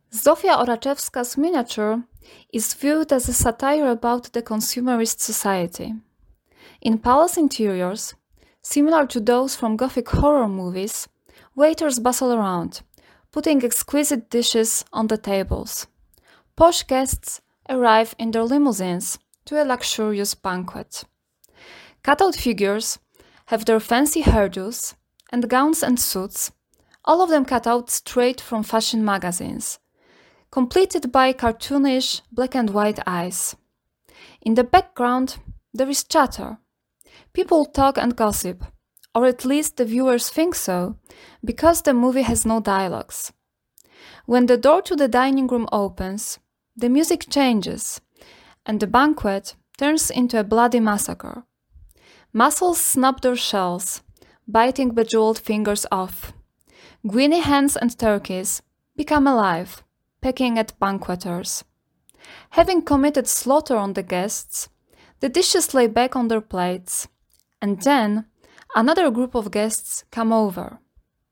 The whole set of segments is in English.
Zofia Oraczewska's Miniature is viewed as a satire about the consumerist society. In palace interiors, similar to those from Gothic horror movies, waiters bustle around, putting exquisite dishes on the tables. Posh guests arrive in their limousines to a luxurious banquet. Cutout figures have their fancy hairdos and gowns and suits, all of them cut out straight from fashion magazines, completed by cartoonish black and white eyes. In the background, there is chatter. People talk and gossip, or at least the viewers think so, because the movie has no dialogues. When the door to the dining room opens, the music changes, and the banquet turns into a bloody massacre. Mussels snap their shells, biting bejeweled fingers off. Greeny hens and turkeys become alive, pecking at banqueters. Having committed slaughter on the guests, the dishes lay back on their plates, and then another group of guests come over.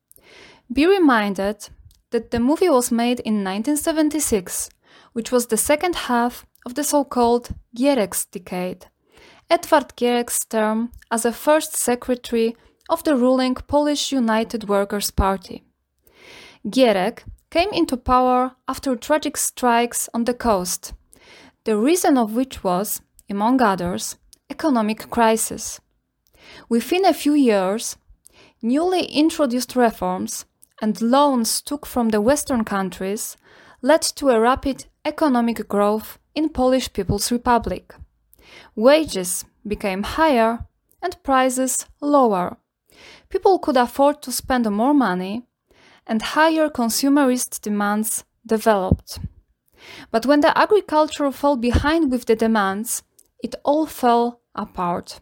Be reminded that the movie was made in 1976, which was the second half of the so-called Gierek's decade, Edward Gierek's term as a first secretary of the ruling Polish United Workers' Party. Gierek came into power after tragic strikes on the coast, the reason of which was, among others, economic crisis. Within a few years, newly introduced reforms and loans took from the Western countries led to a rapid economic growth in Polish People's Republic. Wages became higher and prices lower. People could afford to spend more money, and higher consumerist demands developed. But when the agriculture fell behind with the demands, it all fell apart.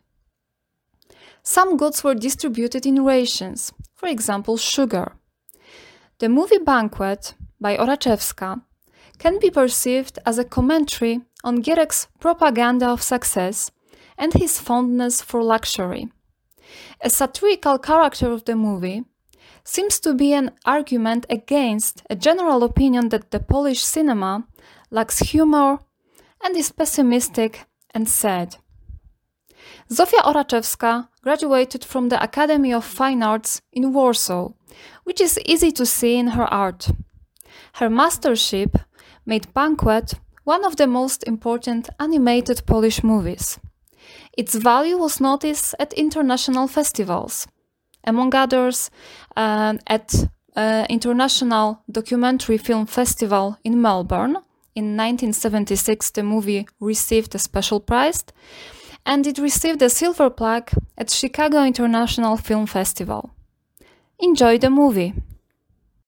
Some goods were distributed in rations, for example sugar. The movie Banquet by Oraczewska can be perceived as a commentary on Gierek's propaganda of success and his fondness for luxury. A satirical character of the movie seems to be an argument against a general opinion that the Polish cinema lacks humor and is pessimistic and sad. Zofia Oraczewska graduated from the Academy of Fine Arts in Warsaw, which is easy to see in her art. Her mastership made Banquet one of the most important animated Polish movies. Its value was noticed at international festivals, among others at International Documentary Film Festival in Melbourne. In 1976, the movie received a special prize, and it received a silver plaque at Chicago International Film Festival. Enjoy the movie!